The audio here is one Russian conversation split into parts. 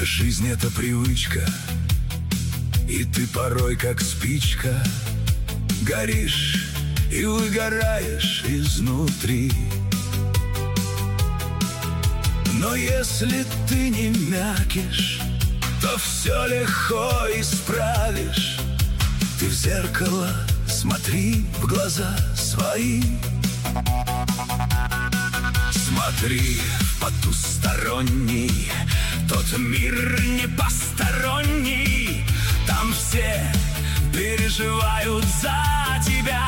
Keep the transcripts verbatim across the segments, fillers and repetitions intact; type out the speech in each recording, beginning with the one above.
Жизнь — это привычка, и ты порой как спичка горишь и выгораешь изнутри. Но если ты не мякиш, то все легко исправишь. Ты в зеркало смотри, в глаза свои. Смотри в потусторонний, тот мир не посторонний. Там все переживают за тебя.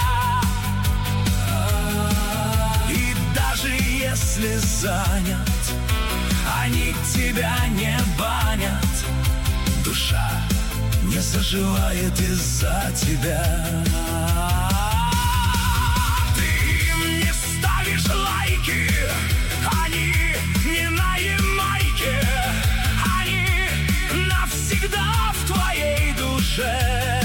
И даже если занят, они тебя не банят. Душа не заживает из-за тебя. Ты им не ставишь лайки, они не на Ямайке. Они навсегда в твоей душе.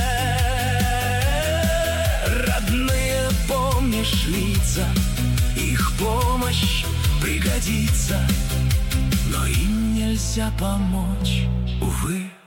Родные, помнишь лица, их помощь пригодится. Но им нельзя помочь, увы.